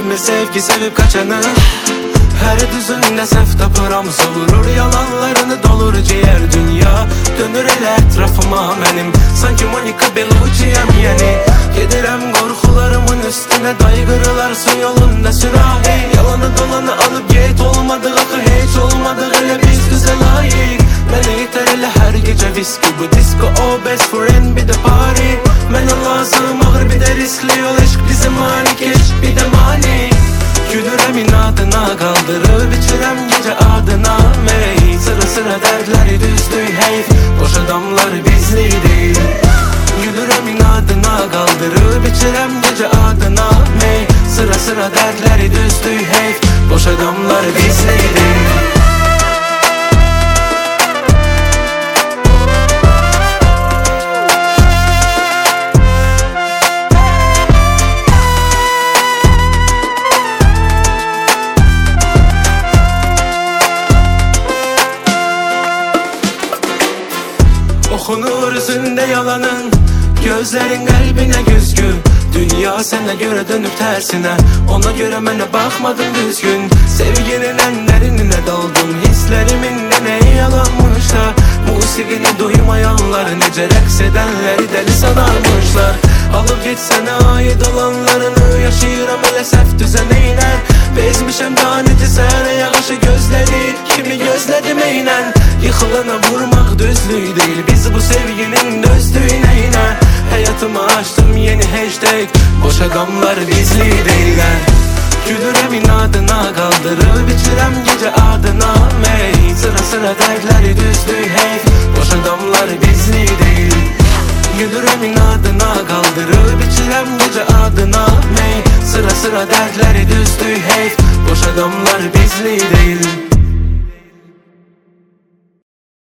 mi sevgi sevip kaçanı? Her düzünde sef tapıram savurur yalanlarını dolur ciğer dünya. Dönür elə etrafıma benim sanki Monica Bellucci'yem yeni. Gedirem korkularımın üstüne daygırılarsın yolunda sürahi. Yalanı dolanı alıp git olmadı akı hiç olmadı öyle biz güzel layık. Beni iter elə her gece viski bu disco o best friend bir de party. Bana lazım ağır bir de riskli yol eşk bizim mani geç bir de mani. Gülürem inadına kaldırır biçirem gece adına mey. Sıra sıra dertleri düzdü heyf boş adamlar bizli değil. Gülürem inadına kaldırır biçirem gece adına mey. Sıra sıra dertleri düzdü heyf boş adamlar bizli değil. Okunur yüzünde yalanın, gözlerin kalbine güzgün. Dünya sana göre dönüp tersine, ona göre bana bakmadın düzgün. Sevginin enlerine daldım, hislerimin de ne yalanmış da. Musikini duymayanlar, nece reks edenleri deli sanarmışlar. Alıp gitsene ait olanlarını, yaşayıram hele sef düzeneyler. Bezmişem daha nece sene yağışı gözleri, kimi gözledim eynen. Yıkılana vurmak düzlüğü değil, biz bu sevginin dözdüğüne ine. Hayatımı açtım yeni hashtag, boş adamlar bizli değiller. Gülürem inadına kaldırır biçirem gece adına mey. Sıra sıra dertleri düzdü heyf boş adamlar bizli değil. Gülürem inadına kaldırır biçirem gece adına mey. Sıra sıra dertleri düzdü heyf boş adamlar bizli değil.